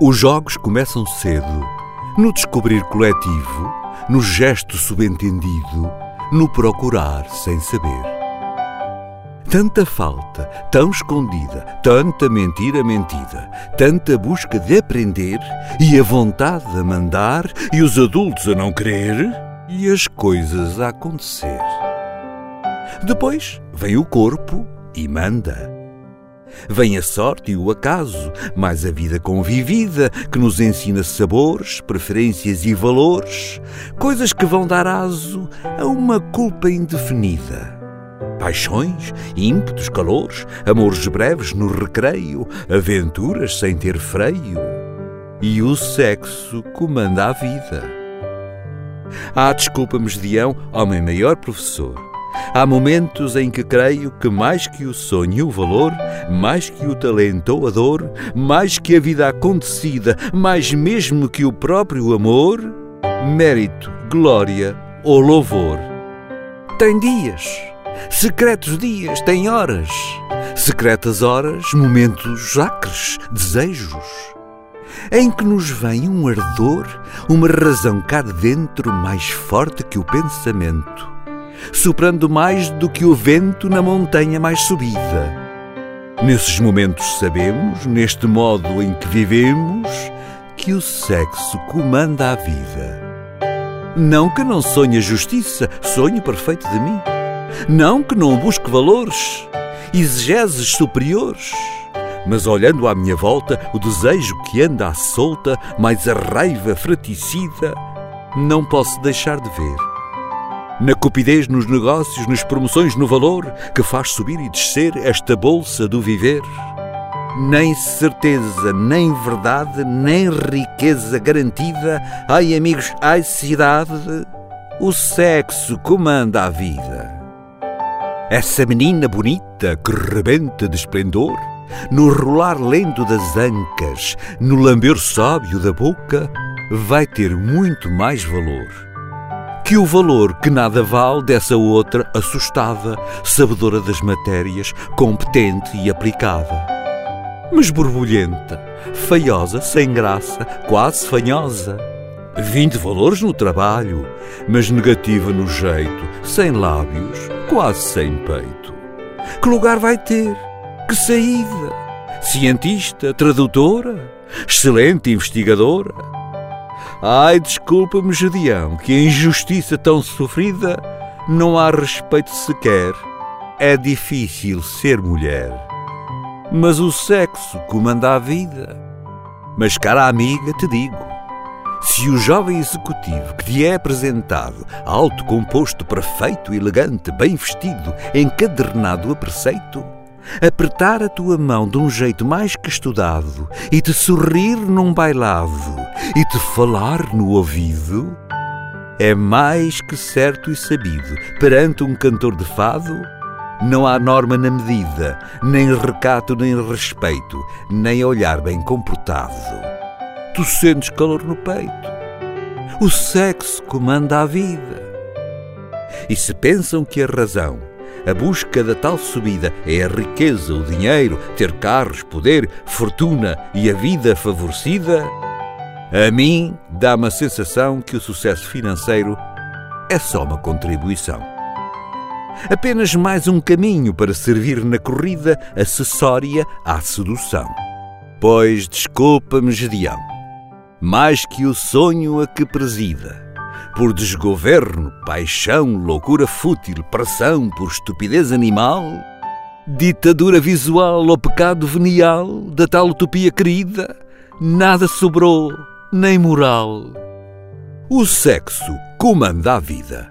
Os jogos começam cedo, no descobrir coletivo, no gesto subentendido, no procurar sem saber. Tanta falta, tão escondida, tanta mentira mentida, tanta busca de aprender e a vontade a mandar e os adultos a não querer e as coisas a acontecer. Depois vem o corpo e manda. Vem a sorte e o acaso, mais a vida convivida, que nos ensina sabores, preferências e valores, coisas que vão dar aso a uma culpa indefinida. Paixões, ímpetos, calores, amores breves no recreio, aventuras sem ter freio. E o sexo comanda a vida. Desculpa-me, Gedeão, homem maior professor. Há momentos em que creio que mais que o sonho e o valor, mais que o talento ou a dor, mais que a vida acontecida, mais mesmo que o próprio amor, mérito, glória ou louvor. Tem dias, secretos dias, tem horas, secretas horas, momentos acres, desejos, em que nos vem um ardor, uma razão cá de dentro mais forte que o pensamento, soprando mais do que o vento na montanha mais subida. Nesses momentos sabemos, neste modo em que vivemos, que o sexo comanda a vida. Não que não sonhe a justiça, sonho perfeito de mim. Não que não busque valores, exegeses superiores. Mas olhando à minha volta, o desejo que anda à solta, mais a raiva fraticida, não posso deixar de ver. Na cupidez nos negócios, nas promoções no valor, que faz subir e descer esta bolsa do viver. Nem certeza, nem verdade, nem riqueza garantida, ai amigos, ai cidade, o sexo comanda a vida. Essa menina bonita que rebenta de esplendor, no rolar lento das ancas, no lamber sóbrio da boca, vai ter muito mais valor que o valor que nada vale dessa outra assustada, sabedora das matérias, competente e aplicada. Mas borbulhenta, feiosa, sem graça, quase fanhosa. 20 valores no trabalho, mas negativa no jeito, sem lábios, quase sem peito. Que lugar vai ter? Que saída? Cientista, tradutora, excelente investigadora. Ai, desculpa-me, Gedeão, que a injustiça tão sofrida não há respeito sequer. É difícil ser mulher. Mas o sexo comanda a vida. Mas, cara amiga, te digo, se o jovem executivo que te é apresentado, alto, composto, perfeito, elegante, bem vestido, encadernado a preceito, apertar a tua mão de um jeito mais que estudado e te sorrir num bailado e te falar no ouvido, é mais que certo e sabido, perante um cantor de fado, não há norma na medida, nem recato nem respeito, nem olhar bem comportado. Tu sentes calor no peito. O sexo comanda a vida. E se pensam que a razão, a busca da tal subida é a riqueza, o dinheiro, ter carros, poder, fortuna e a vida favorecida, a mim dá-me a sensação que o sucesso financeiro é só uma contribuição. Apenas mais um caminho para servir na corrida acessória à sedução. Pois, desculpa-me, Gedeão, mais que o sonho a que presida, por desgoverno, paixão, loucura fútil, pressão por estupidez animal, ditadura visual ou pecado venial da tal utopia querida, nada sobrou, nem moral. O sexo comanda a vida.